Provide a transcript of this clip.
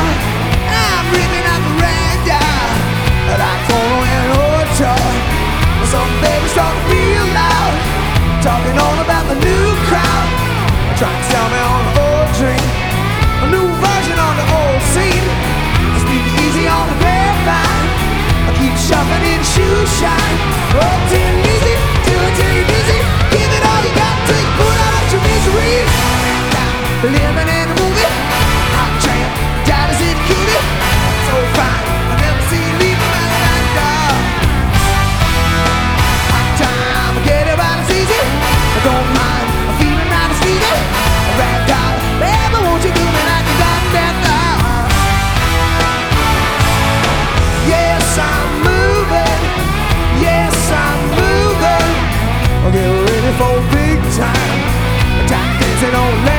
I'm ripping out the ragdoll like Polo and Ocho. Some babies talk real loud, talking all about the new crowd, trying to sell me on the old dream, a new version on the old scene. I speak easy on the grapevine, I keep shuffling in shoe shine. Oh, till easy, till you busy, give it all you got till you put out your misery. Living in a movie, hot tramp, died as it cutie, so fine, I never see you leaving my life, dog. Hot time, I get it right, it's easy, I don't mind, I'm feeling right, it's easy. A rag doll, baby, won't you do me like you got that doll? Yes, I'm moving, yes, I'm moving. I'll get ready for big time, time dancing on land.